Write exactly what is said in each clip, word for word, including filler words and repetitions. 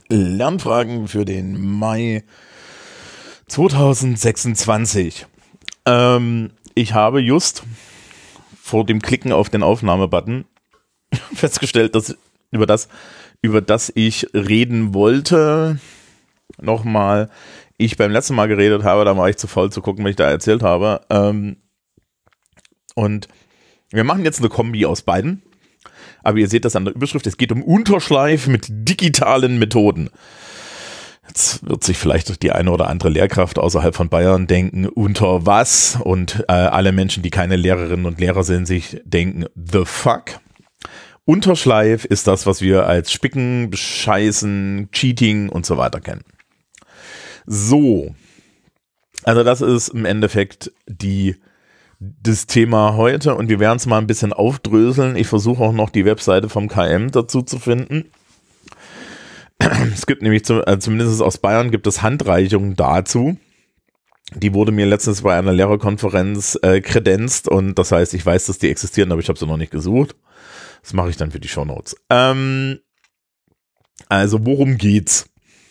Lernfragen für den Mai zweitausendsechsundzwanzig. Ähm, ich habe just vor dem Klicken auf den Aufnahmebutton festgestellt, dass über das, über das ich reden wollte, nochmal, ich beim letzten Mal geredet habe, da war ich zu faul zu gucken, was ich da erzählt habe. Ähm, und wir machen jetzt eine Kombi aus beiden. Aber ihr seht das an der Überschrift, es geht um Unterschleif mit digitalen Methoden. Jetzt wird sich vielleicht die eine oder andere Lehrkraft außerhalb von Bayern denken, unter was? Und äh, alle Menschen, die keine Lehrerinnen und Lehrer sind, sich denken, the fuck? Unterschleif ist das, was wir als Spicken, Bescheißen, Cheating und so weiter kennen. So, also das ist im Endeffekt die das Thema heute und wir werden es mal ein bisschen aufdröseln. Ich versuche auch noch die Webseite vom K M dazu zu finden. Es gibt nämlich, zum, äh, zumindest aus Bayern, gibt es Handreichungen dazu. Die wurde mir letztens bei einer Lehrerkonferenz äh, kredenzt und das heißt, ich weiß, dass die existieren, aber ich habe sie noch nicht gesucht. Das mache ich dann für die Shownotes. Ähm, also, worum geht's?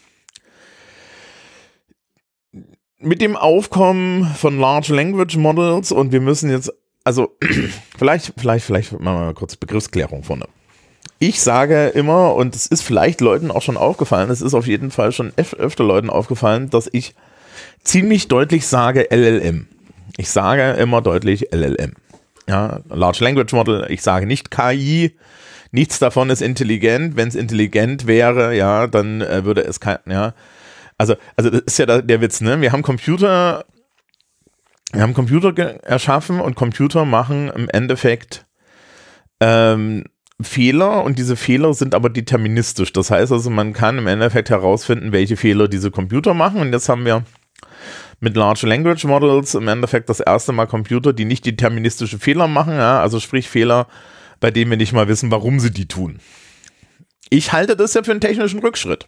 Mit dem Aufkommen von Large Language Models und wir müssen jetzt, also vielleicht, vielleicht, vielleicht machen wir mal kurz Begriffsklärung vorne. Ich sage immer, und es ist vielleicht Leuten auch schon aufgefallen, es ist auf jeden Fall schon öf- öfter Leuten aufgefallen, dass ich ziemlich deutlich sage L L M. Ich sage immer deutlich L L M. Ja, Large Language Model, ich sage nicht K I, nichts davon ist intelligent. Wenn es intelligent wäre, ja, dann äh, würde es kein, ja, Also, also das ist ja der, der Witz, ne? Wir haben Computer, wir haben Computer ge- erschaffen und Computer machen im Endeffekt ähm, Fehler und diese Fehler sind aber deterministisch. Das heißt also, man kann im Endeffekt herausfinden, welche Fehler diese Computer machen und jetzt haben wir mit Large Language Models im Endeffekt das erste Mal Computer, die nicht deterministische Fehler machen, ja? Also sprich Fehler, bei denen wir nicht mal wissen, warum sie die tun. Ich halte das ja für einen technischen Rückschritt.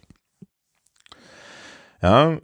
Ja,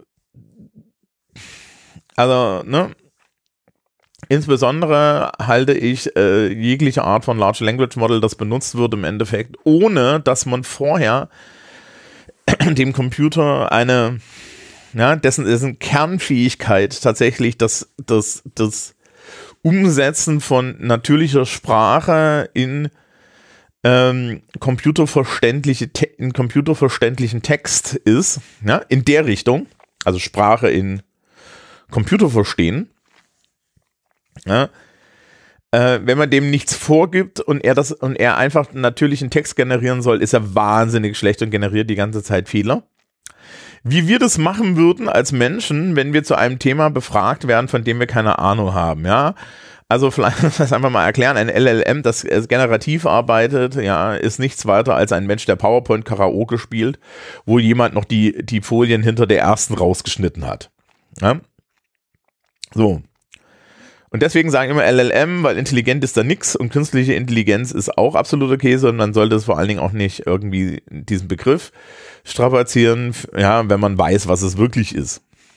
also, ne, insbesondere halte ich äh, jegliche Art von Large Language Model, das benutzt wird im Endeffekt, ohne dass man vorher dem Computer eine, ja, dessen, dessen Kernfähigkeit tatsächlich das, das, das Umsetzen von natürlicher Sprache in Ähm, computerverständliche Te- in computerverständlichen Text ist, ja, in der Richtung, also Sprache in Computer verstehen, ja, äh, wenn man dem nichts vorgibt und er das und er einfach einen natürlichen Text generieren soll, ist er wahnsinnig schlecht und generiert die ganze Zeit Fehler. Wie wir das machen würden als Menschen, wenn wir zu einem Thema befragt werden, von dem wir keine Ahnung haben, ja. Also vielleicht muss ich das einfach mal erklären, ein L L M, das generativ arbeitet, ja, ist nichts weiter als ein Mensch, der PowerPoint-Karaoke spielt, wo jemand noch die, die Folien hinter der ersten rausgeschnitten hat. Ja? So. Und deswegen sagen immer L L M, weil intelligent ist da nix und künstliche Intelligenz ist auch absoluter Käse und man sollte es vor allen Dingen auch nicht irgendwie diesen Begriff strapazieren, ja, wenn man weiß, was es wirklich ist.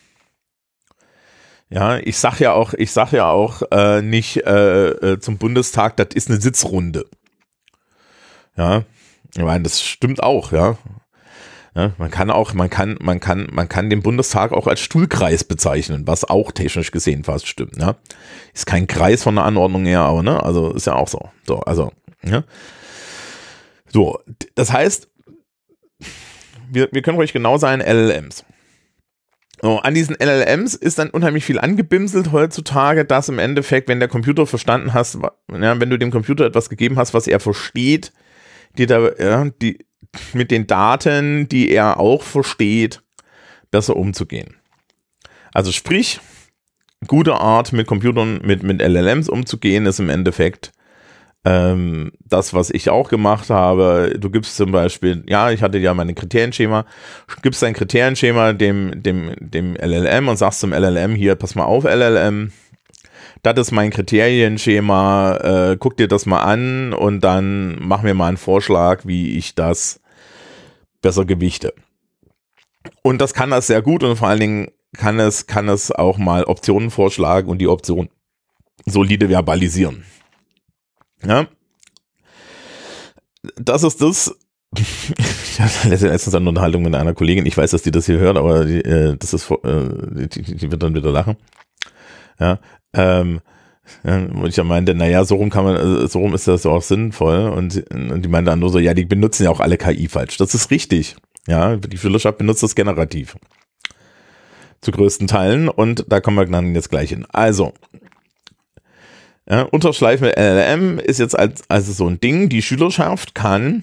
Ja, ich sag ja auch, ich sag ja auch äh, nicht äh, äh, zum Bundestag, das ist eine Sitzrunde. Ja, ich meine, das stimmt auch, ja. Ja, man kann auch, man kann, man kann, man kann den Bundestag auch als Stuhlkreis bezeichnen, was auch technisch gesehen fast stimmt, ja. Ist kein Kreis von der Anordnung her, aber ne, also ist ja auch so. So, also, ja. So, das heißt, wir, wir können ruhig genau sein, L L Ms. So, an diesen L L Ms ist dann unheimlich viel angebimselt heutzutage, dass im Endeffekt, wenn der Computer verstanden hast, ja, wenn du dem Computer etwas gegeben hast, was er versteht, die da, ja, die, mit den Daten, die er auch versteht, besser umzugehen. Also sprich, gute Art mit Computern, mit, mit L L Ms umzugehen, ist im Endeffekt Ähm, das, was ich auch gemacht habe. Du gibst zum Beispiel, ja, ich hatte ja meine Kriterienschema, gibst ein Kriterienschema dem, dem, dem L L M und sagst zum L L M hier, pass mal auf, L L M, das ist mein Kriterienschema, äh, guck dir das mal an und dann mach mir mal einen Vorschlag, wie ich das besser gewichte. Und das kann das sehr gut und vor allen Dingen kann es, kann es auch mal Optionen vorschlagen und die Option solide verbalisieren. Ja, das ist das, Ich hatte letztens eine Unterhaltung mit einer Kollegin, ich weiß, dass die das hier hört, aber die, äh, das ist, äh, die, die wird dann wieder lachen. Ja, ähm, ja, und ich ja meinte, naja, so rum kann man, so rum ist das auch sinnvoll. Und, und die meinte dann nur so, ja, die benutzen ja auch alle K I falsch. Das ist richtig. Ja, die Schülerschaft benutzt das generativ. Zu größten Teilen. Und da kommen wir dann jetzt gleich hin. Also, ja, Unterschleifen mit L L M ist jetzt als, also so ein Ding. Die Schülerschaft kann,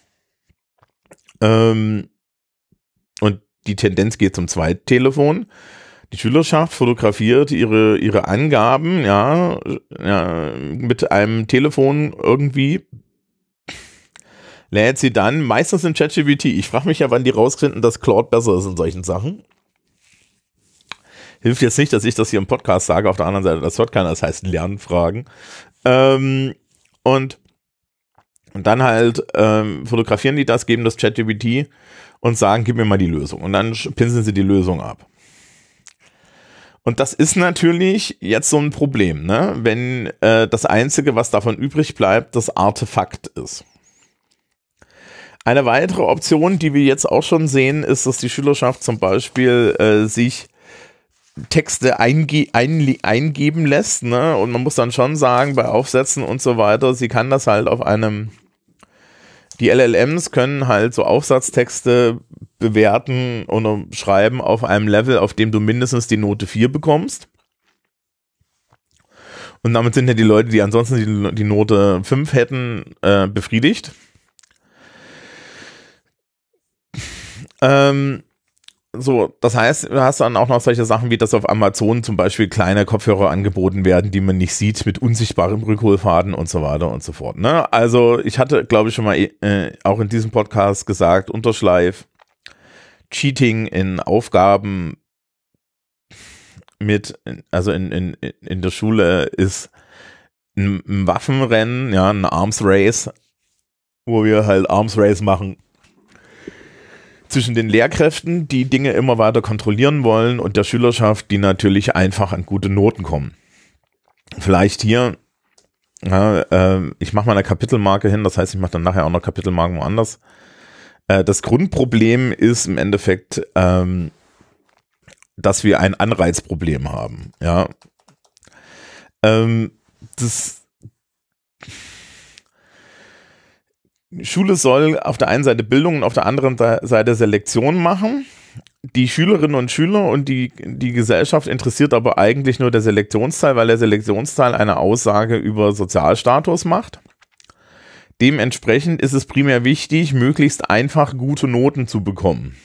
ähm, und die Tendenz geht zum Zweittelefon. Die Schülerschaft fotografiert ihre, ihre Angaben, ja, ja, mit einem Telefon irgendwie, lädt sie dann, meistens in ChatGPT. Ich frage mich ja, wann die rausfinden, dass Claude besser ist in solchen Sachen. Hilft jetzt nicht, dass ich das hier im Podcast sage, auf der anderen Seite, das hört keiner, das heißt Lernfragen. Ähm, und, und dann halt ähm, fotografieren die das, geben das ChatGPT und sagen, gib mir mal die Lösung. Und dann pinseln sie die Lösung ab. Und das ist natürlich jetzt so ein Problem, ne? Wenn äh, das Einzige, was davon übrig bleibt, das Artefakt ist. Eine weitere Option, die wir jetzt auch schon sehen, ist, dass die Schülerschaft zum Beispiel äh, sich Texte einge ein eingeben lässt, ne? Und man muss dann schon sagen, bei Aufsätzen und so weiter, sie kann das halt auf einem, die L L Ms können halt so Aufsatztexte bewerten oder schreiben auf einem Level, auf dem du mindestens die Note vier bekommst. Und damit sind ja die Leute, die ansonsten die, die Note fünf hätten, äh, befriedigt. Ähm, so, das heißt, du hast dann auch noch solche Sachen, wie dass auf Amazon zum Beispiel kleine Kopfhörer angeboten werden, die man nicht sieht, mit unsichtbarem Rückholfaden und so weiter und so fort. Ne? Also ich hatte, glaube ich, schon mal äh, auch in diesem Podcast gesagt, Unterschleif, Cheating in Aufgaben mit, also in, in, in der Schule ist ein, ein Waffenrennen, ja, ein Arms Race, wo wir halt Arms Race machen zwischen den Lehrkräften, die Dinge immer weiter kontrollieren wollen, und der Schülerschaft, die natürlich einfach an gute Noten kommen. Vielleicht hier, ja, äh, ich mache mal eine Kapitelmarke hin, das heißt, ich mache dann nachher auch noch Kapitelmarken woanders. Äh, das Grundproblem ist im Endeffekt, ähm, dass wir ein Anreizproblem haben. Ja, ähm, das Schule soll auf der einen Seite Bildung und auf der anderen Seite Selektion machen. Die Schülerinnen und Schüler und die, die Gesellschaft interessiert aber eigentlich nur der Selektionsteil, weil der Selektionsteil eine Aussage über Sozialstatus macht. Dementsprechend ist es primär wichtig, möglichst einfach gute Noten zu bekommen.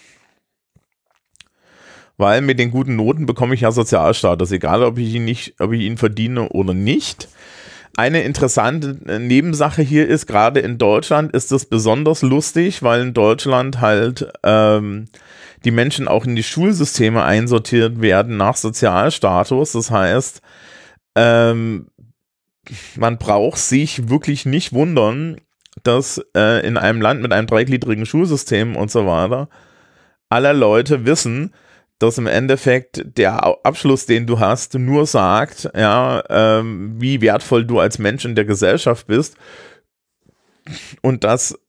Weil mit den guten Noten bekomme ich ja Sozialstatus, egal ob ich ihn nicht, ob ich ihn verdiene oder nicht. Eine interessante Nebensache hier ist, gerade in Deutschland ist das besonders lustig, weil in Deutschland halt ähm, die Menschen auch in die Schulsysteme einsortiert werden nach Sozialstatus. Das heißt, ähm, man braucht sich wirklich nicht wundern, dass äh, in einem Land mit einem dreigliedrigen Schulsystem und so weiter alle Leute wissen, dass im Endeffekt der Abschluss, den du hast, nur sagt, ja, ähm, wie wertvoll du als Mensch in der Gesellschaft bist, und dass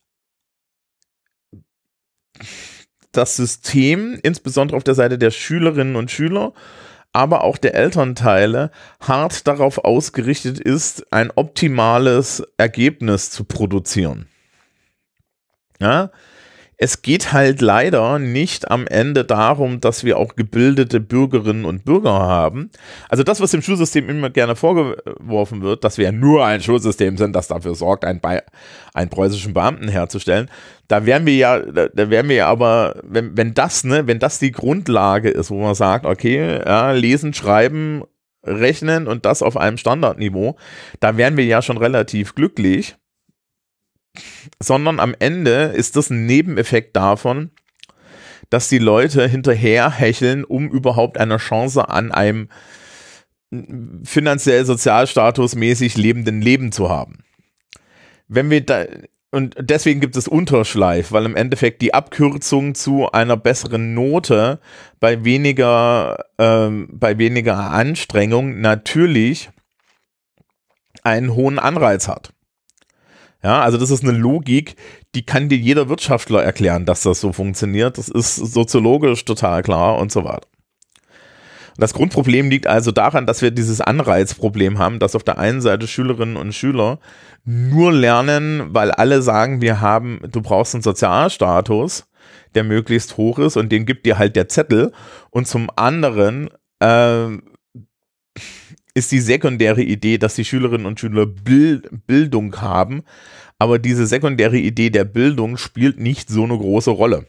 das System, insbesondere auf der Seite der Schülerinnen und Schüler, aber auch der Elternteile, hart darauf ausgerichtet ist, ein optimales Ergebnis zu produzieren. Ja, es geht halt leider nicht am Ende darum, dass wir auch gebildete Bürgerinnen und Bürger haben. Also das, was dem Schulsystem immer gerne vorgeworfen wird, dass wir ja nur ein Schulsystem sind, das dafür sorgt, einen, Be- einen preußischen Beamten herzustellen. Da wären wir ja, da wären wir ja aber, wenn, wenn das, ne, wenn das die Grundlage ist, wo man sagt, okay, ja, lesen, schreiben, rechnen und das auf einem Standardniveau, da wären wir ja schon relativ glücklich. Sondern am Ende ist das ein Nebeneffekt davon, dass die Leute hinterherhecheln, um überhaupt eine Chance an einem finanziell sozialstatusmäßig lebenden Leben zu haben. Wenn wir da, und deswegen gibt es Unterschleif, weil im Endeffekt die Abkürzung zu einer besseren Note bei weniger, ähm, bei weniger Anstrengung natürlich einen hohen Anreiz hat. Ja, also das ist eine Logik, die kann dir jeder Wirtschaftler erklären, dass das so funktioniert. Das ist soziologisch total klar und so weiter. Das Grundproblem liegt also daran, dass wir dieses Anreizproblem haben, dass auf der einen Seite Schülerinnen und Schüler nur lernen, weil alle sagen, wir haben, du brauchst einen Sozialstatus, der möglichst hoch ist und den gibt dir halt der Zettel. Und zum anderen äh, ist die sekundäre Idee, dass die Schülerinnen und Schüler Bild, Bildung haben, aber diese sekundäre Idee der Bildung spielt nicht so eine große Rolle.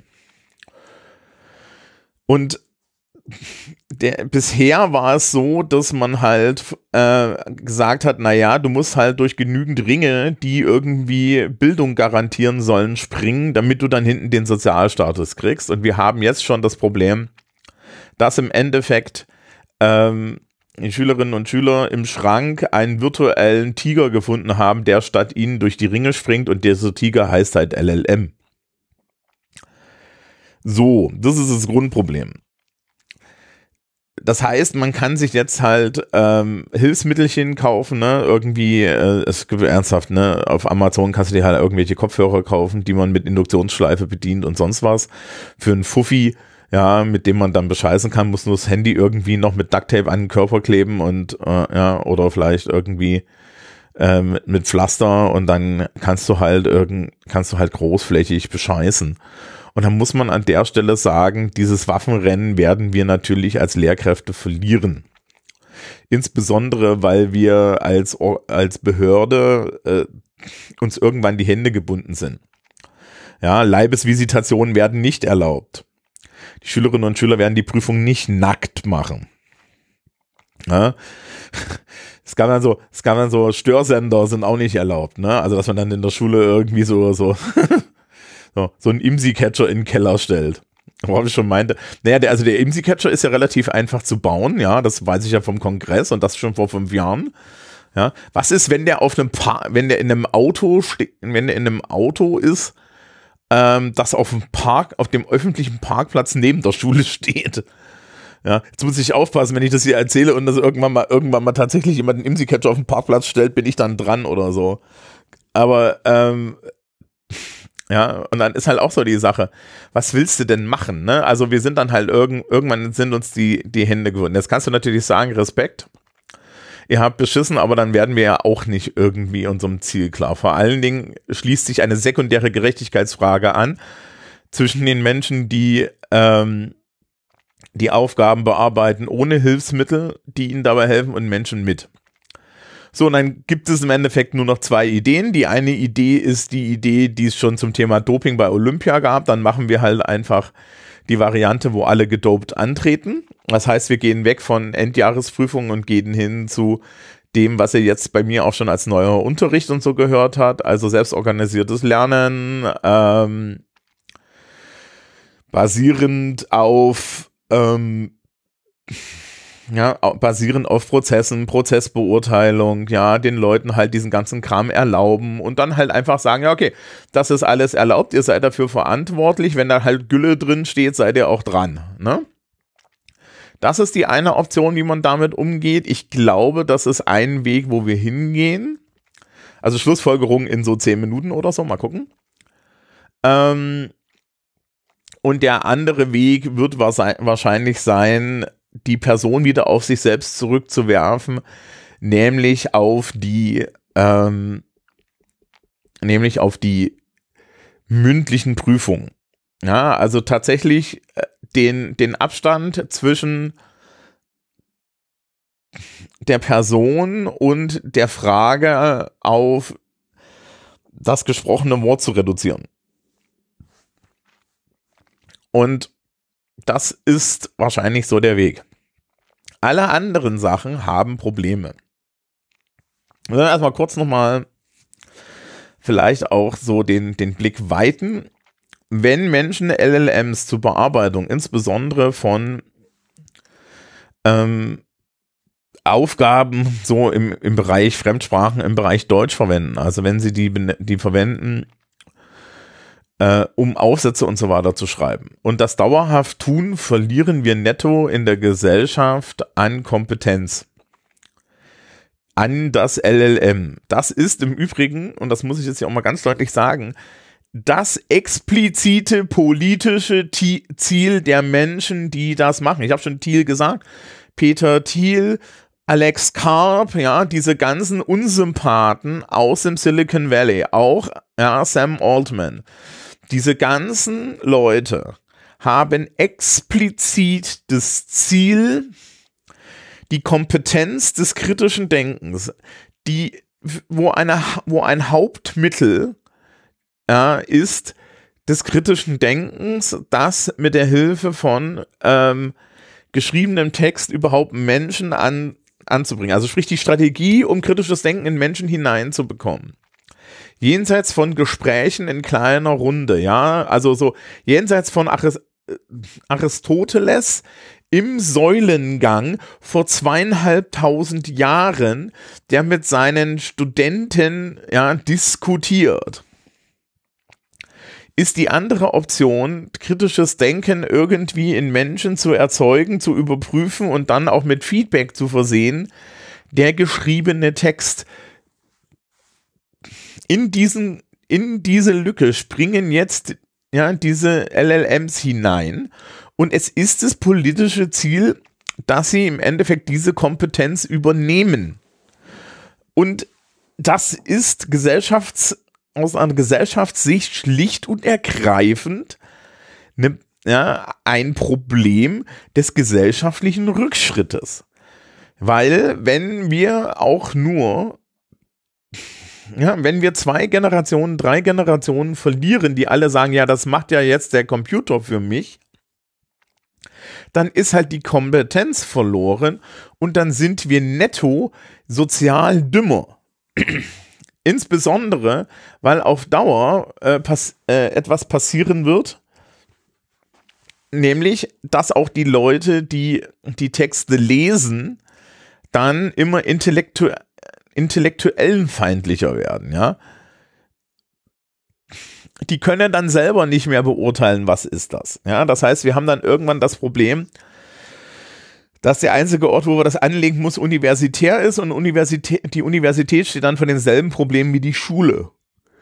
Und Der, bisher war es so, dass man halt äh, gesagt hat, naja, du musst halt durch genügend Ringe, die irgendwie Bildung garantieren sollen, springen, damit du dann hinten den Sozialstatus kriegst. Und wir haben jetzt schon das Problem, dass im Endeffekt ähm, die Schülerinnen und Schüler im Schrank einen virtuellen Tiger gefunden haben, der statt ihnen durch die Ringe springt, und dieser Tiger heißt halt L L M. So, das ist das Grundproblem. Das heißt, man kann sich jetzt halt ähm, Hilfsmittelchen kaufen, ne, irgendwie, äh, es gibt ernsthaft, ne, auf Amazon kannst du dir halt irgendwelche Kopfhörer kaufen, die man mit Induktionsschleife bedient und sonst was, für einen Fuffi, ja, mit dem man dann bescheißen kann, muss nur das Handy irgendwie noch mit Ducktape an den Körper kleben und, äh, ja, oder vielleicht irgendwie äh, mit, mit Pflaster, und dann kannst du halt irgend, kannst du halt großflächig bescheißen. Und dann muss man an der Stelle sagen, dieses Waffenrennen werden wir natürlich als Lehrkräfte verlieren. Insbesondere, weil wir als, als Behörde äh, uns irgendwann die Hände gebunden sind. Ja, Leibesvisitationen werden nicht erlaubt. Die Schülerinnen und Schüler werden die Prüfung nicht nackt machen. Ja. Es gab dann so, es gab dann so Störsender sind auch nicht erlaubt, ne? Also, dass man dann in der Schule irgendwie so, so So, so ein IMSI-Catcher in den Keller stellt. Worauf ich schon meinte. Naja, der, also der IMSI-Catcher ist ja relativ einfach zu bauen, ja, das weiß ich ja vom Kongress, und das schon vor fünf Jahren. Ja, was ist, wenn der auf einem pa wenn der in einem Auto steht, wenn der in einem Auto ist, ähm, das auf dem Park, auf dem öffentlichen Parkplatz neben der Schule steht? Ja, jetzt muss ich aufpassen, wenn ich das hier erzähle und das irgendwann mal, irgendwann mal tatsächlich jemand einen IMSI-Catcher auf den Parkplatz stellt, bin ich dann dran oder so. Aber, ähm, ja, und dann ist halt auch so die Sache, was willst du denn machen, ne? Also wir sind dann halt irgend, irgendwann sind uns die, die Hände gewunden. Jetzt kannst du natürlich sagen, Respekt, ihr habt beschissen, aber dann werden wir ja auch nicht irgendwie unserem Ziel klar. Vor allen Dingen schließt sich eine sekundäre Gerechtigkeitsfrage an zwischen den Menschen, die ähm, die Aufgaben bearbeiten ohne Hilfsmittel, die ihnen dabei helfen, und Menschen mit. So, und dann gibt es im Endeffekt nur noch zwei Ideen. Die eine Idee ist die Idee, die es schon zum Thema Doping bei Olympia gab. Dann machen wir halt einfach die Variante, wo alle gedopt antreten. Das heißt, wir gehen weg von Endjahresprüfungen und gehen hin zu dem, was ihr jetzt bei mir auch schon als neuer Unterricht und so gehört hat. Also selbstorganisiertes Lernen, ähm, basierend auf ähm, ja, basierend auf Prozessen, Prozessbeurteilung, ja, den Leuten halt diesen ganzen Kram erlauben und dann halt einfach sagen, ja, okay, das ist alles erlaubt, ihr seid dafür verantwortlich, wenn da halt Gülle drin steht, seid ihr auch dran, ne? Das ist die eine Option, wie man damit umgeht. Ich glaube, das ist ein Weg, wo wir hingehen. Also Schlussfolgerung in so zehn Minuten oder so, mal gucken. Ähm, und der andere Weg wird wahrscheinlich sein, die Person wieder auf sich selbst zurückzuwerfen, nämlich auf die, ähm, nämlich auf die mündlichen Prüfungen. Ja, also tatsächlich den, den Abstand zwischen der Person und der Frage auf das gesprochene Wort zu reduzieren. Und das ist wahrscheinlich so der Weg. Alle anderen Sachen haben Probleme. Und dann erstmal kurz nochmal vielleicht auch so den, den Blick weiten. Wenn Menschen L L Ms zur Bearbeitung, insbesondere von ähm, Aufgaben so im, im Bereich Fremdsprachen, im Bereich Deutsch verwenden, also wenn sie die, die verwenden, Äh, um Aufsätze und so weiter zu schreiben. Und das dauerhaft tun, verlieren wir netto in der Gesellschaft an Kompetenz. An das L L M. Das ist im Übrigen, und das muss ich jetzt hier auch mal ganz deutlich sagen, das explizite politische Ziel der Menschen, die das machen. Ich habe schon Thiel gesagt, Peter Thiel, Alex Karp, ja, diese ganzen Unsympathen aus dem Silicon Valley, auch ja, Sam Altman. Diese ganzen Leute haben explizit das Ziel, die Kompetenz des kritischen Denkens, die, wo, eine, wo ein Hauptmittel ja, ist des kritischen Denkens, das mit der Hilfe von ähm, geschriebenem Text überhaupt Menschen an, anzubringen. Also sprich die Strategie, um kritisches Denken in Menschen hineinzubekommen. Jenseits von Gesprächen in kleiner Runde, ja, also so jenseits von Arist- Aristoteles im Säulengang vor zweieinhalbtausend Jahren, der mit seinen Studenten ja, diskutiert. Ist die andere Option, kritisches Denken irgendwie in Menschen zu erzeugen, zu überprüfen und dann auch mit Feedback zu versehen, der geschriebene Text. In diesen, in diese Lücke springen jetzt ja, diese L L Ms hinein und es ist das politische Ziel, dass sie im Endeffekt diese Kompetenz übernehmen. Und das ist gesellschafts- aus einer Gesellschaftssicht schlicht und ergreifend ne, ja, ein Problem des gesellschaftlichen Rückschrittes. Weil wenn wir auch nur Ja, wenn wir zwei Generationen, drei Generationen verlieren, die alle sagen, ja, das macht ja jetzt der Computer für mich, dann ist halt die Kompetenz verloren und dann sind wir netto sozial dümmer. Insbesondere, weil auf Dauer äh, pass- äh, etwas passieren wird, nämlich, dass auch die Leute, die die Texte lesen, dann immer intellektuell intellektuellenfeindlicher werden, ja. Die können dann selber nicht mehr beurteilen, was ist das, ja. Das heißt, wir haben dann irgendwann das Problem, dass der einzige Ort, wo wir das anlegen muss, universitär ist und Universität, die Universität steht dann vor denselben Problemen wie die Schule.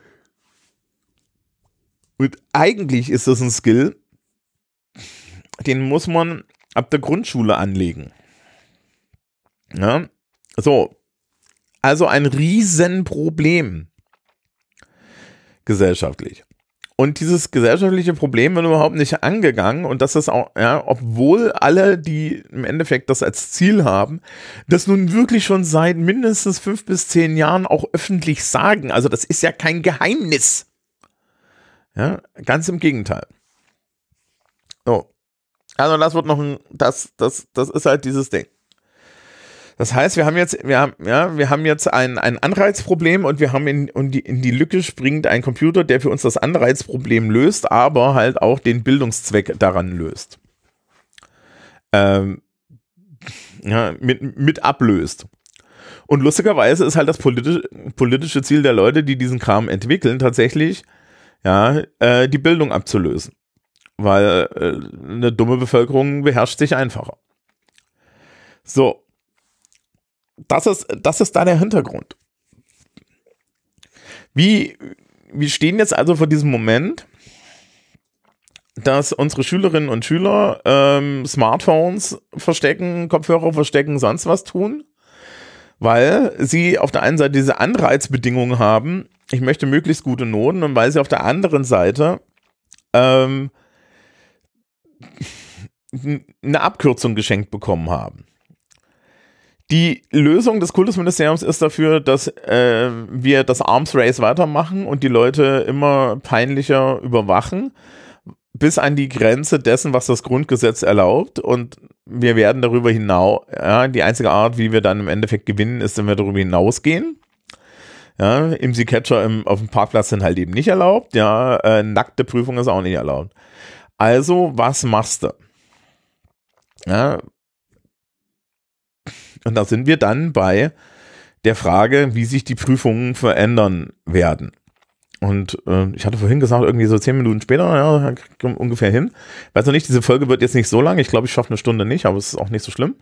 Und eigentlich ist das ein Skill, den muss man ab der Grundschule anlegen. Ja, so. Also ein Riesenproblem gesellschaftlich. Und dieses gesellschaftliche Problem wird überhaupt nicht angegangen und das ist auch, ja, obwohl alle, die im Endeffekt das als Ziel haben, das nun wirklich schon seit mindestens fünf bis zehn Jahren auch öffentlich sagen. Also das ist ja kein Geheimnis. Ja, ganz im Gegenteil. So. Also das wird noch ein, das, das, das ist halt dieses Ding. Das heißt, wir haben jetzt, wir haben, ja, wir haben jetzt ein, ein Anreizproblem und wir haben in, in, die, in die Lücke springt ein Computer, der für uns das Anreizproblem löst, aber halt auch den Bildungszweck daran löst. Ähm, ja, mit, mit ablöst. Und lustigerweise ist halt das politische, politische Ziel der Leute, die diesen Kram entwickeln, tatsächlich, ja, äh, die Bildung abzulösen. Weil äh, eine dumme Bevölkerung beherrscht sich einfacher. So. Das ist, das ist da der Hintergrund. Wie, wir stehen jetzt also vor diesem Moment, dass unsere Schülerinnen und Schüler ähm, Smartphones verstecken, Kopfhörer verstecken, sonst was tun, weil sie auf der einen Seite diese Anreizbedingungen haben, ich möchte möglichst gute Noten, und weil sie auf der anderen Seite ähm, eine Abkürzung geschenkt bekommen haben. Die Lösung des Kultusministeriums ist dafür, dass äh, wir das Arms Race weitermachen und die Leute immer peinlicher überwachen, bis an die Grenze dessen, was das Grundgesetz erlaubt. Und wir werden darüber hinaus, ja, die einzige Art, wie wir dann im Endeffekt gewinnen, ist, wenn wir darüber hinausgehen. Ja, I M S I-Catcher im, auf dem Parkplatz sind halt eben nicht erlaubt. Ja, äh, nackte Prüfung ist auch nicht erlaubt. Also, was machst du? Ja, und da sind wir dann bei der Frage, wie sich die Prüfungen verändern werden. Und äh, ich hatte vorhin gesagt, irgendwie so zehn Minuten später, ja, ungefähr hin. Weiß noch nicht, diese Folge wird jetzt nicht so lang. Ich glaube, ich schaffe eine Stunde nicht, aber es ist auch nicht so schlimm.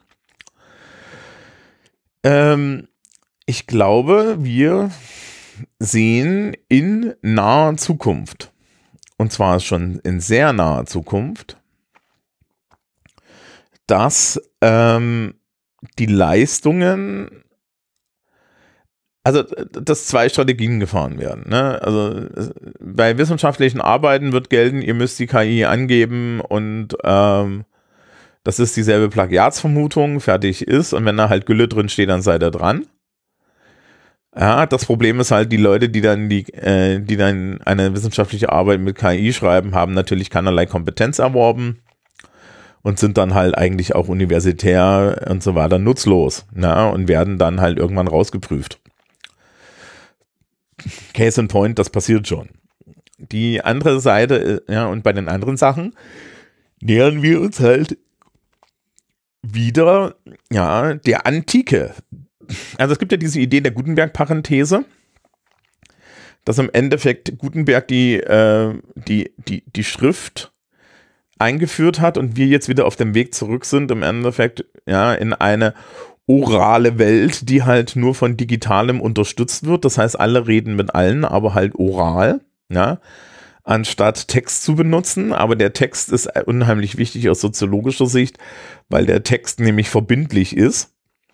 Ähm, ich glaube, wir sehen in naher Zukunft und zwar schon in sehr naher Zukunft, dass ähm, die Leistungen, also dass zwei Strategien gefahren werden. Ne? Also bei wissenschaftlichen Arbeiten wird gelten, ihr müsst die K I angeben und ähm, das ist dieselbe Plagiatsvermutung, fertig ist, und wenn da halt Gülle drin steht, dann seid ihr dran. Ja, das Problem ist halt, die Leute, die dann die, äh, die dann eine wissenschaftliche Arbeit mit K I schreiben, haben natürlich keinerlei Kompetenz erworben und sind dann halt eigentlich auch universitär und so weiter nutzlos, na, und werden dann halt irgendwann rausgeprüft. Case in point, das passiert schon. Die andere Seite, ja, und bei den anderen Sachen nähern wir uns halt wieder, ja, der Antike. Also es gibt ja diese Idee der Gutenberg-Parenthese, dass im Endeffekt Gutenberg die, äh, die, die, die Schrift eingeführt hat und wir jetzt wieder auf dem Weg zurück sind, im Endeffekt, ja, in eine orale Welt, die halt nur von Digitalem unterstützt wird. Das heißt, alle reden mit allen, aber halt oral, ja, anstatt Text zu benutzen. Aber der Text ist unheimlich wichtig aus soziologischer Sicht, weil der Text nämlich verbindlich ist.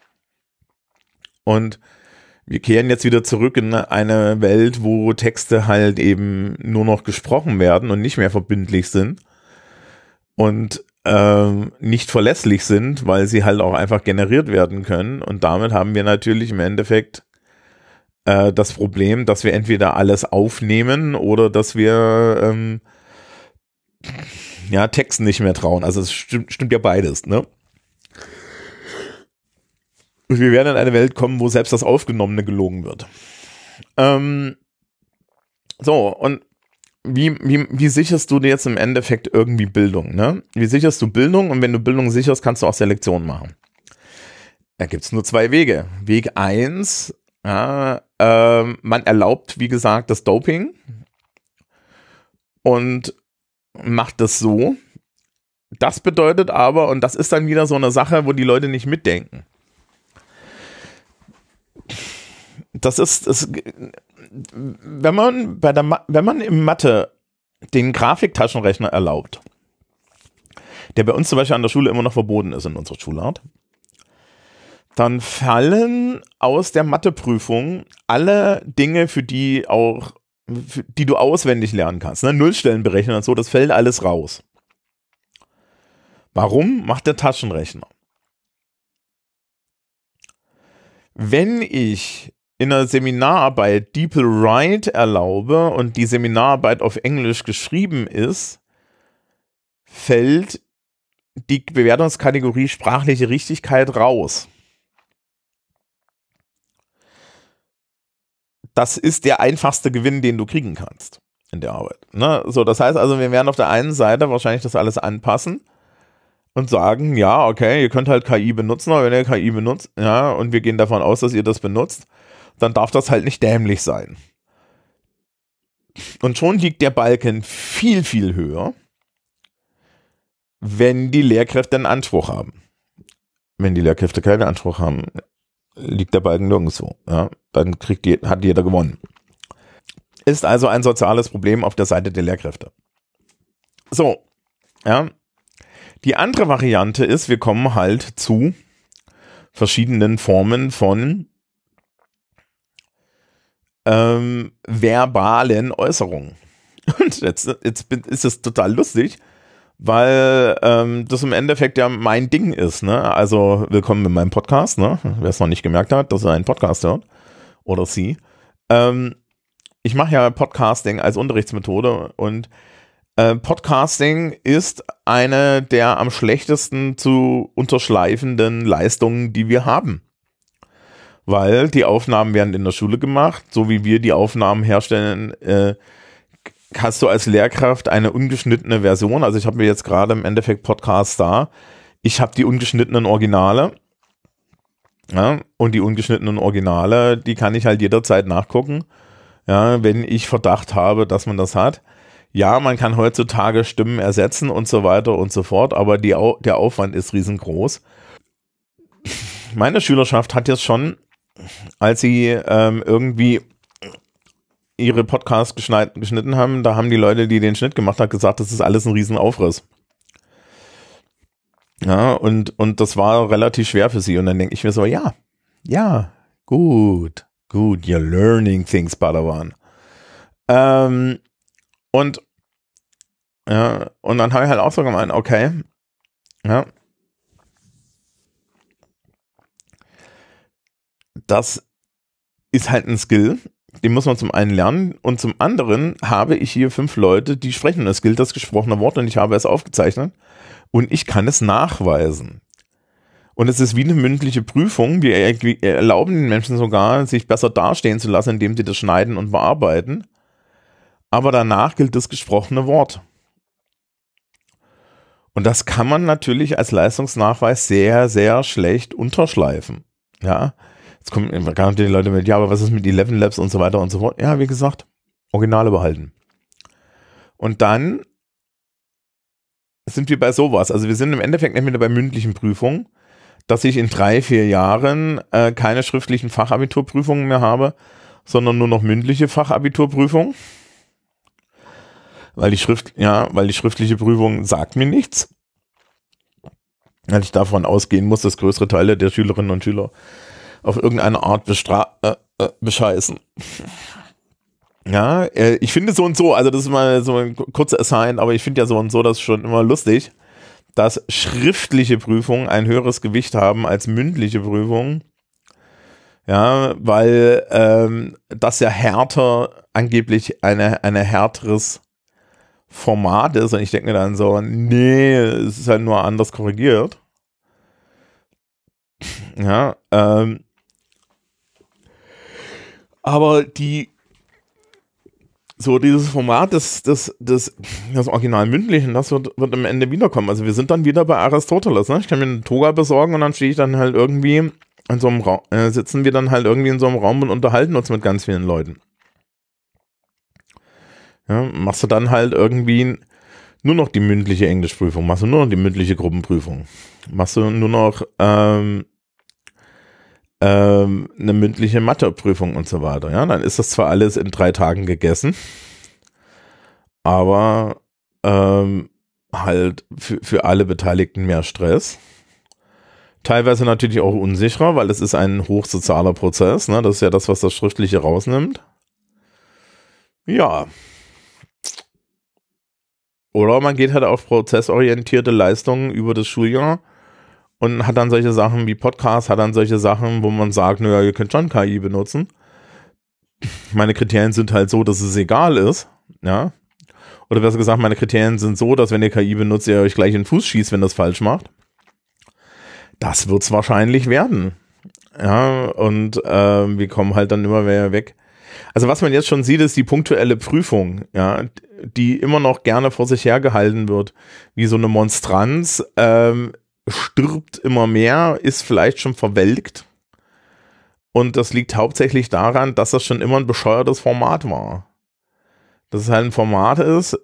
Und wir kehren jetzt wieder zurück in eine Welt, wo Texte halt eben nur noch gesprochen werden und nicht mehr verbindlich sind und ähm, nicht verlässlich sind, weil sie halt auch einfach generiert werden können. Und damit haben wir natürlich im Endeffekt äh, das Problem, dass wir entweder alles aufnehmen oder dass wir ähm, ja, Texten nicht mehr trauen. Also es stimmt, stimmt ja beides, ne? Und wir werden in eine Welt kommen, wo selbst das Aufgenommene gelogen wird. Ähm, so, und wie, wie, wie sicherst du dir jetzt im Endeffekt irgendwie Bildung? Ne? Wie sicherst du Bildung? Und wenn du Bildung sicherst, kannst du auch Selektion machen. Da gibt es nur zwei Wege. Weg eins, ja, äh, man erlaubt, wie gesagt, das Doping und macht das so. Das bedeutet aber, und das ist dann wieder so eine Sache, wo die Leute nicht mitdenken. Das ist, das, wenn man bei der, wenn man im Mathe den Grafiktaschenrechner erlaubt, der bei uns zum Beispiel an der Schule immer noch verboten ist in unserer Schulart, dann fallen aus der Matheprüfung alle Dinge, für die auch, für die du auswendig lernen kannst, ne? Nullstellen berechnen und so, das fällt alles raus. Warum macht der Taschenrechner? Wenn ich in einer Seminararbeit DeepL-Write erlaube und die Seminararbeit auf Englisch geschrieben ist, fällt die Bewertungskategorie sprachliche Richtigkeit raus. Das ist der einfachste Gewinn, den du kriegen kannst in der Arbeit. Ne? So, das heißt also, wir werden auf der einen Seite wahrscheinlich das alles anpassen und sagen, ja, okay, ihr könnt halt K I benutzen, aber wenn ihr K I benutzt, ja, und wir gehen davon aus, dass ihr das benutzt, dann darf das halt nicht dämlich sein. Und schon liegt der Balken viel, viel höher, wenn die Lehrkräfte einen Anspruch haben. Wenn die Lehrkräfte keinen Anspruch haben, liegt der Balken nirgendwo. Ja? Dann kriegt die, hat jeder gewonnen. Ist also ein soziales Problem auf der Seite der Lehrkräfte. So, ja. Die andere Variante ist, wir kommen halt zu verschiedenen Formen von ähm, verbalen Äußerungen. Und jetzt, jetzt ist es total lustig, weil ähm, das im Endeffekt ja mein Ding ist. Ne? Also willkommen in meinem Podcast. Ne? Wer es noch nicht gemerkt hat, dass er einen Podcast hört oder sie. Ähm, ich mache ja Podcasting als Unterrichtsmethode und äh, Podcasting ist eine der am schlechtesten zu unterschleifenden Leistungen, die wir haben. Weil die Aufnahmen werden in der Schule gemacht, so wie wir die Aufnahmen herstellen, äh, hast du als Lehrkraft eine ungeschnittene Version. Also ich habe mir jetzt gerade im Endeffekt Podcast da. Ich habe die ungeschnittenen Originale. Ja, und die ungeschnittenen Originale, die kann ich halt jederzeit nachgucken, ja, wenn ich Verdacht habe, dass man das hat. Ja, man kann heutzutage Stimmen ersetzen und so weiter und so fort, aber die, der Aufwand ist riesengroß. Meine Schülerschaft hat jetzt schon, als sie ähm, irgendwie ihre Podcasts geschnitten haben, da haben die Leute, die den Schnitt gemacht haben, gesagt, das ist alles ein Riesenaufriss. Ja, und, und das war relativ schwer für sie. Und dann denke ich mir so, ja, ja, gut, gut, you're learning things, Padawan. Ähm, und, ja, und dann habe ich halt auch so gemeint, okay, ja, das ist halt ein Skill, den muss man zum einen lernen und zum anderen habe ich hier fünf Leute, die sprechen das Skill, das gesprochene Wort und ich habe es aufgezeichnet und ich kann es nachweisen. Und es ist wie eine mündliche Prüfung, wir erlauben den Menschen sogar, sich besser dastehen zu lassen, indem sie das schneiden und bearbeiten, aber danach gilt das gesprochene Wort. Und das kann man natürlich als Leistungsnachweis sehr, sehr schlecht unterschleifen. Ja, jetzt kommen gar die Leute mit, ja, aber was ist mit Eleven Labs und so weiter und so fort. Ja, wie gesagt, Originale behalten. Und dann sind wir bei sowas. Also wir sind im Endeffekt nicht mehr bei mündlichen Prüfungen, dass ich in drei, vier Jahren äh, keine schriftlichen Fachabiturprüfungen mehr habe, sondern nur noch mündliche Fachabiturprüfungen. Weil die Schrift, ja, weil die schriftliche Prüfung sagt mir nichts. Weil ich davon ausgehen muss, dass größere Teile der Schülerinnen und Schüler auf irgendeine Art bestra äh, äh, bescheißen. Ja, äh, ich finde so und so, also das ist mal so ein kurzer Assign, aber ich finde ja so und so das schon immer lustig, dass schriftliche Prüfungen ein höheres Gewicht haben als mündliche Prüfungen. Ja, weil ähm, das ja härter, angeblich eine, eine härteres Format ist und ich denke mir dann so, nee, es ist halt nur anders korrigiert. Ja, ähm, aber die, so dieses Format des, des, des, des Original Mündlichen, das wird, wird am Ende wiederkommen. Also wir sind dann wieder bei Aristoteles, ne? Ich kann mir eine Toga besorgen und dann stehe ich dann halt irgendwie in so einem Raum, äh, sitzen wir dann halt irgendwie in so einem Raum und unterhalten uns mit ganz vielen Leuten. Ja, machst du dann halt irgendwie nur noch die mündliche Englischprüfung, machst du nur noch die mündliche Gruppenprüfung, machst du nur noch ähm, ähm, eine mündliche Matheprüfung und so weiter. Ja, dann ist das zwar alles in drei Tagen gegessen, aber ähm, halt für, für alle Beteiligten mehr Stress. Teilweise natürlich auch unsicherer, weil es ist ein hochsozialer Prozess, ne? Das ist ja das, was das Schriftliche rausnimmt. Ja. Oder man geht halt auf prozessorientierte Leistungen über das Schuljahr und hat dann solche Sachen wie Podcasts, hat dann solche Sachen, wo man sagt, naja, ihr könnt schon K I benutzen. Meine Kriterien sind halt so, dass es egal ist, ja. Oder besser gesagt, meine Kriterien sind so, dass wenn ihr K I benutzt, ihr euch gleich in den Fuß schießt, wenn das falsch macht. Das wird es wahrscheinlich werden. Ja, und äh, wir kommen halt dann immer mehr weg. Also was man jetzt schon sieht, ist die punktuelle Prüfung, ja, die immer noch gerne vor sich hergehalten wird, wie so eine Monstranz, ähm, stirbt immer mehr, ist vielleicht schon verwelkt. Und das liegt hauptsächlich daran, dass das schon immer ein bescheuertes Format war. Dass es halt ein Format ist,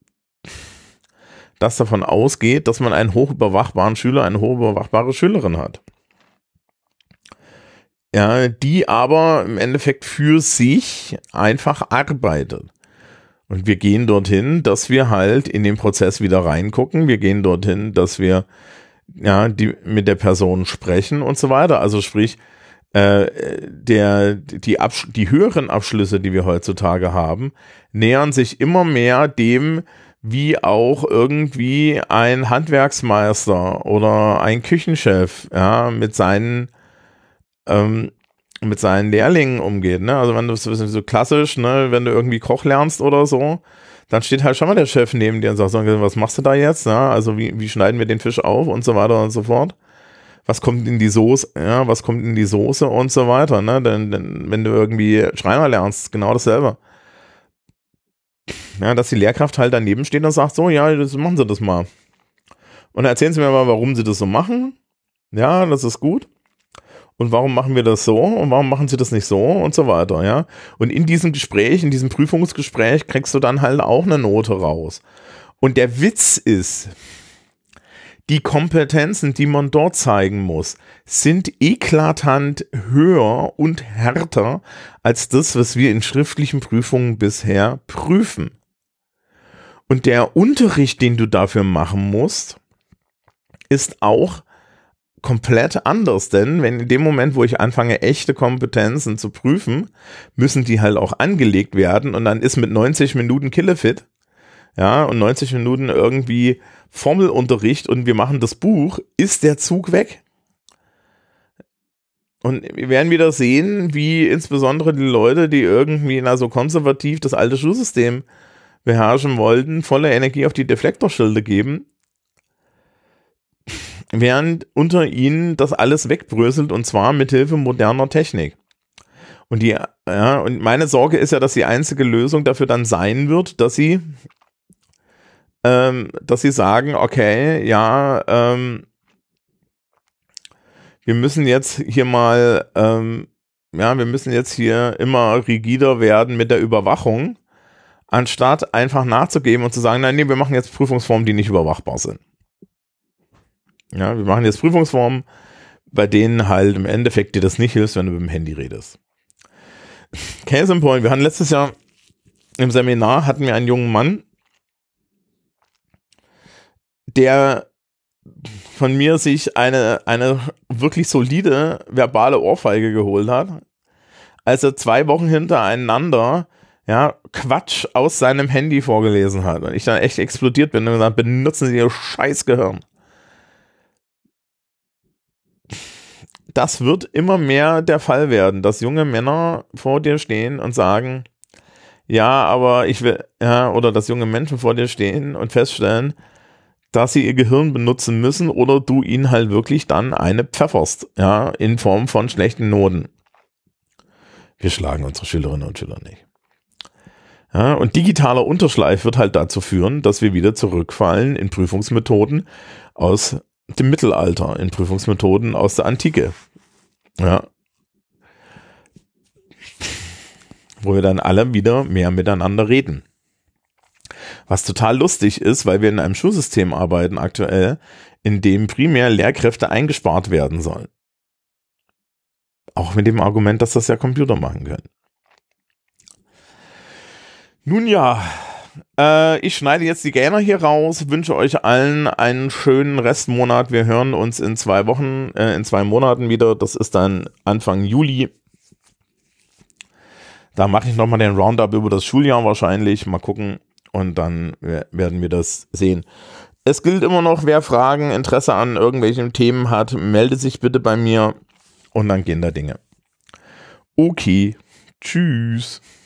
das davon ausgeht, dass man einen hochüberwachbaren Schüler, eine hochüberwachbare Schülerin hat. Ja, die aber im Endeffekt für sich einfach arbeitet. Und wir gehen dorthin, dass wir halt in den Prozess wieder reingucken. Wir gehen dorthin, dass wir ja die mit der Person sprechen und so weiter. Also sprich, äh, der die Absch- die höheren Abschlüsse, die wir heutzutage haben, nähern sich immer mehr dem, wie auch irgendwie ein Handwerksmeister oder ein Küchenchef, ja, mit seinen ähm, mit seinen Lehrlingen umgeht, ne? Also wenn du so, so klassisch, ne, wenn du irgendwie Koch lernst oder so, dann steht halt schon mal der Chef neben dir und sagt, so, was machst du da jetzt? Ja, also wie, wie schneiden wir den Fisch auf und so weiter und so fort. Was kommt in die Soße, ja, was kommt in die Soße und so weiter, ne? Denn, denn wenn du irgendwie Schreiner lernst, genau dasselbe. Ja, dass die Lehrkraft halt daneben steht und sagt, so, ja, das machen Sie das mal. Und dann erzählen Sie mir mal, warum Sie das so machen. Ja, das ist gut. Und warum machen wir das so? Und warum machen Sie das nicht so? Und so weiter, ja. Und in diesem Gespräch, in diesem Prüfungsgespräch kriegst du dann halt auch eine Note raus. Und der Witz ist, die Kompetenzen, die man dort zeigen muss, sind eklatant höher und härter als das, was wir in schriftlichen Prüfungen bisher prüfen. Und der Unterricht, den du dafür machen musst, ist auch komplett anders, denn wenn in dem Moment, wo ich anfange, echte Kompetenzen zu prüfen, müssen die halt auch angelegt werden und dann ist mit neunzig Minuten Killefit, ja, und neunzig Minuten irgendwie Formelunterricht und wir machen das Buch, ist der Zug weg. Und wir werden wieder sehen, wie insbesondere die Leute, die irgendwie na so konservativ das alte Schulsystem beherrschen wollten, volle Energie auf die Deflektorschilde geben, während unter ihnen das alles wegbröselt und zwar mit Hilfe moderner Technik. Und die, ja, und meine Sorge ist ja, dass die einzige Lösung dafür dann sein wird, dass sie, ähm, dass sie sagen, okay, ja, ähm, wir müssen jetzt hier mal, ähm, ja, wir müssen jetzt hier immer rigider werden mit der Überwachung, anstatt einfach nachzugeben und zu sagen, nein, nee, wir machen jetzt Prüfungsformen, die nicht überwachbar sind. Ja, wir machen jetzt Prüfungsformen, bei denen halt im Endeffekt dir das nicht hilft, wenn du mit dem Handy redest. Case in point, wir hatten letztes Jahr im Seminar, hatten wir einen jungen Mann, der von mir sich eine, eine wirklich solide verbale Ohrfeige geholt hat, als er zwei Wochen hintereinander ja, Quatsch aus seinem Handy vorgelesen hat. Und ich dann echt explodiert bin und gesagt, benutzen Sie Ihr scheiß Gehirn. Das wird immer mehr der Fall werden, dass junge Männer vor dir stehen und sagen, ja, aber ich will, ja, oder dass junge Menschen vor dir stehen und feststellen, dass sie ihr Gehirn benutzen müssen oder du ihnen halt wirklich dann eine pfefferst, ja, in Form von schlechten Noten. Wir schlagen unsere Schülerinnen und Schüler nicht. Ja, und digitaler Unterschleif wird halt dazu führen, dass wir wieder zurückfallen in Prüfungsmethoden aus dem Mittelalter, in Prüfungsmethoden aus der Antike. Ja. Wo wir dann alle wieder mehr miteinander reden. Was total lustig ist, weil wir in einem Schulsystem arbeiten aktuell, in dem primär Lehrkräfte eingespart werden sollen. Auch mit dem Argument, dass das ja Computer machen können. Nun ja, äh, ich schneide jetzt die Gainer hier raus, wünsche euch allen einen schönen Restmonat. Wir hören uns in zwei Wochen, äh, in zwei Monaten wieder. Das ist dann Anfang Juli. Da mache ich nochmal den Roundup über das Schuljahr wahrscheinlich. Mal gucken. Und dann werden wir das sehen. Es gilt immer noch, wer Fragen, Interesse an irgendwelchen Themen hat, meldet sich bitte bei mir und dann gehen da Dinge. Okay, tschüss.